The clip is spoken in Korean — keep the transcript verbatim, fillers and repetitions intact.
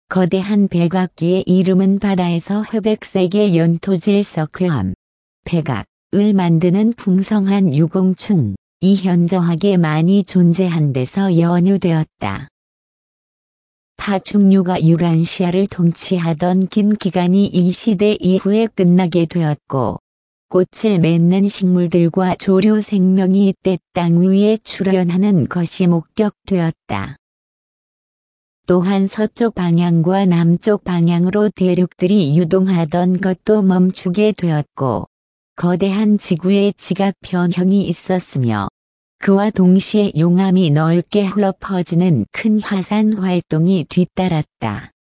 거대한 백악기의 이름은 바다에서 흑백색의 연토질 석회암, 백악을 만드는 풍성한 유공충, 이 현저하게 많이 존재한 데서 연유되었다. 파충류가 유란시아를 통치하던 긴 기간이 이 시대 이후에 끝나게 되었고, 꽃을 맺는 식물들과 조류 생명이 이때 땅 위에 출현하는 것이 목격되었다. 또한 서쪽 방향과 남쪽 방향으로 대륙들이 유동하던 것도 멈추게 되었고, 거대한 지구의 지각 변형이 있었으며, 그와 동시에 용암이 넓게 흘러 퍼지는 큰 화산 활동이 뒤따랐다.